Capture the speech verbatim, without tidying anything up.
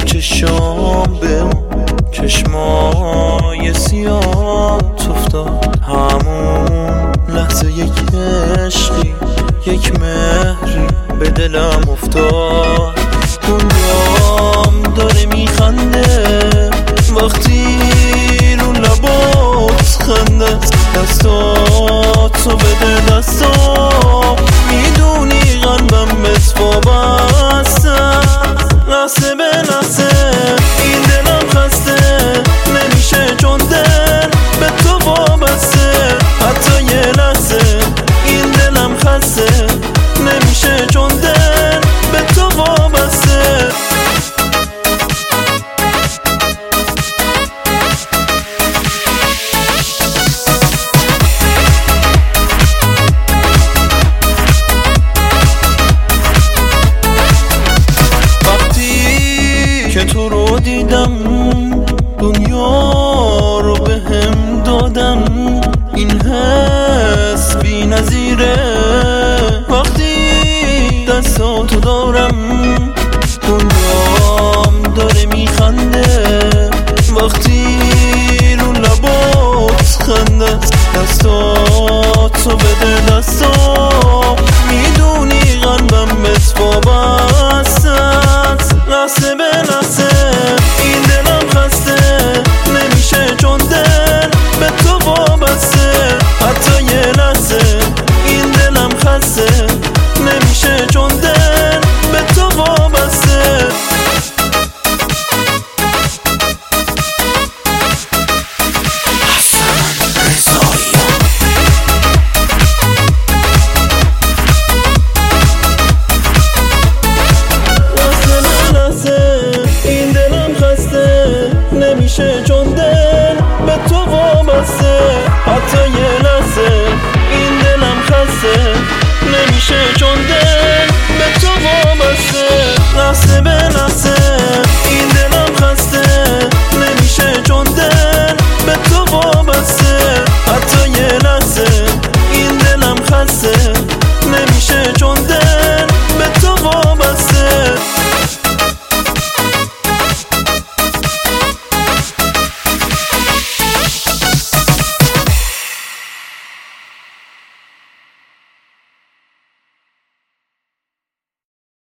چشام به اون چشمای سیاه افتاد. همون لحظه یک عشقی یک مهری به دلم افتاد. دنیام داره میخنده وقتی رو لبات خنده. دستاتو بده دستام، میدونی قلبم مسوا بستم. لحظه به لحظه این دلم خسته نمیشه چون دل به تو وابسته. حتی یه لحظه این دلم خسته نمیشه چون دل به تو وابسته. که تو رو دیدم دنیا رو به هم دادم. این حس بی نظیره وقتی دستاتو دارم. دنیام داره میخنده وقتی رو لبات خنده. دستاتو بده دستام، میدونی قلبم مسوا بستت. لحظه به لحظه این دلم خسته نمیشه چون دل به تو وابسته. حتی یه لحظه این دلم خسته نمیشه چون دل به تو وابسته. این دلم خسته نمیشه